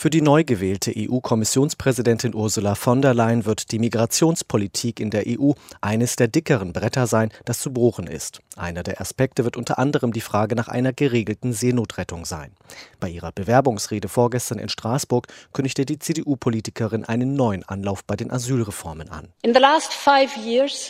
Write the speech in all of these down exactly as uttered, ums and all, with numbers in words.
Für die neu gewählte E U-Kommissionspräsidentin Ursula von der Leyen wird die Migrationspolitik in der E U eines der dickeren Bretter sein, das zu bohren ist. Einer der Aspekte wird unter anderem die Frage nach einer geregelten Seenotrettung sein. Bei ihrer Bewerbungsrede vorgestern in Straßburg kündigte die C D U-Politikerin einen neuen Anlauf bei den Asylreformen an. In the last five years,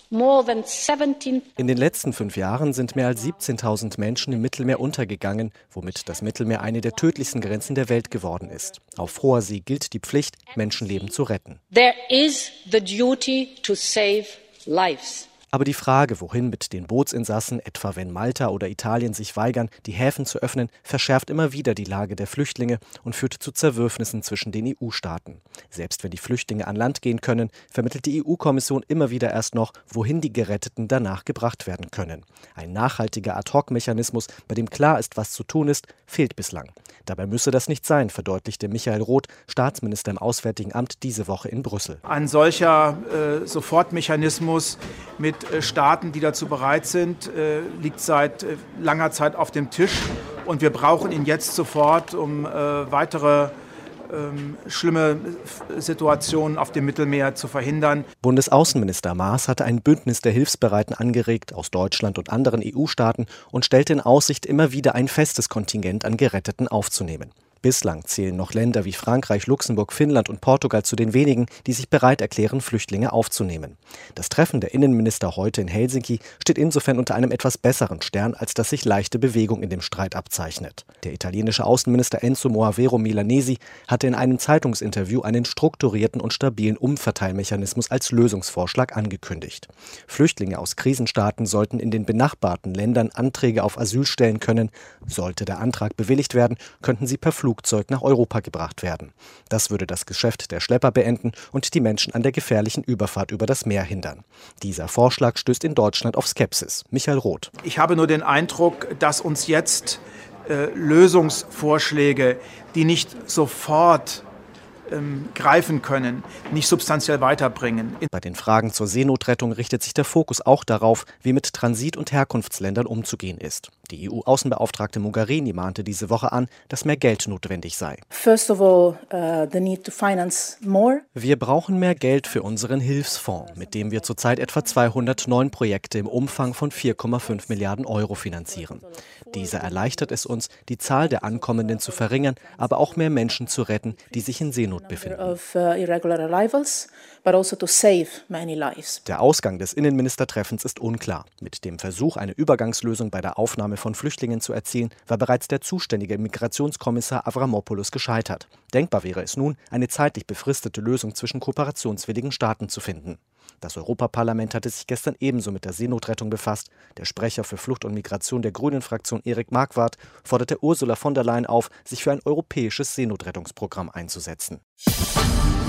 In den letzten fünf Jahren sind mehr als siebzehntausend Menschen im Mittelmeer untergegangen, womit das Mittelmeer eine der tödlichsten Grenzen der Welt geworden ist. Auf hoher See gilt die Pflicht, Menschenleben zu retten. There is the duty to save lives. Aber die Frage, wohin mit den Bootsinsassen, etwa wenn Malta oder Italien sich weigern, die Häfen zu öffnen, verschärft immer wieder die Lage der Flüchtlinge und führt zu Zerwürfnissen zwischen den E U-Staaten. Selbst wenn die Flüchtlinge an Land gehen können, vermittelt die E U-Kommission immer wieder erst noch, wohin die Geretteten danach gebracht werden können. Ein nachhaltiger Ad-hoc-Mechanismus, bei dem klar ist, was zu tun ist, fehlt bislang. Dabei müsse das nicht sein, verdeutlichte Michael Roth, Staatsminister im Auswärtigen Amt, diese Woche in Brüssel. Ein solcher äh, Sofortmechanismus mit äh, Staaten, die dazu bereit sind, äh, liegt seit äh, langer Zeit auf dem Tisch. Und wir brauchen ihn jetzt sofort, um äh, weitere ähm, schlimme Situationen auf dem Mittelmeer zu verhindern. Bundesaußenminister Maas hatte ein Bündnis der Hilfsbereiten angeregt aus Deutschland und anderen E U-Staaten und stellte in Aussicht, immer wieder ein festes Kontingent an Geretteten aufzunehmen. Bislang zählen noch Länder wie Frankreich, Luxemburg, Finnland und Portugal zu den wenigen, die sich bereit erklären, Flüchtlinge aufzunehmen. Das Treffen der Innenminister heute in Helsinki steht insofern unter einem etwas besseren Stern, als dass sich leichte Bewegung in dem Streit abzeichnet. Der italienische Außenminister Enzo Moavero Milanesi hatte in einem Zeitungsinterview einen strukturierten und stabilen Umverteilmechanismus als Lösungsvorschlag angekündigt. Flüchtlinge aus Krisenstaaten sollten in den benachbarten Ländern Anträge auf Asyl stellen können. Sollte der Antrag bewilligt werden, könnten sie per Flugzeug nach Europa gebracht werden. Das würde das Geschäft der Schlepper beenden und die Menschen an der gefährlichen Überfahrt über das Meer hindern. Dieser Vorschlag stößt in Deutschland auf Skepsis. Michael Roth. Ich habe nur den Eindruck, dass uns jetzt äh, Lösungsvorschläge, die nicht sofort ähm, greifen können, nicht substanziell weiterbringen. Bei den Fragen zur Seenotrettung richtet sich der Fokus auch darauf, wie mit Transit- und Herkunftsländern umzugehen ist. Die E U-Außenbeauftragte Mogherini mahnte diese Woche an, dass mehr Geld notwendig sei. First of all, uh, the need to finance more. Wir brauchen mehr Geld für unseren Hilfsfonds, mit dem wir zurzeit etwa zweihundertneun Projekte im Umfang von vier Komma fünf Milliarden Euro finanzieren. Dieser erleichtert es uns, die Zahl der Ankommenden zu verringern, aber auch mehr Menschen zu retten, die sich in Seenot befinden. Of, uh, irregular arrivals, but also to save many lives. Der Ausgang des Innenministertreffens ist unklar. Mit dem Versuch, eine Übergangslösung bei der Aufnahme von Flüchtlingen zu erzielen, war bereits der zuständige Migrationskommissar Avramopoulos gescheitert. Denkbar wäre es nun, eine zeitlich befristete Lösung zwischen kooperationswilligen Staaten zu finden. Das Europaparlament hatte sich gestern ebenso mit der Seenotrettung befasst. Der Sprecher für Flucht und Migration der Grünen-Fraktion Erik Marquardt forderte Ursula von der Leyen auf, sich für ein europäisches Seenotrettungsprogramm einzusetzen.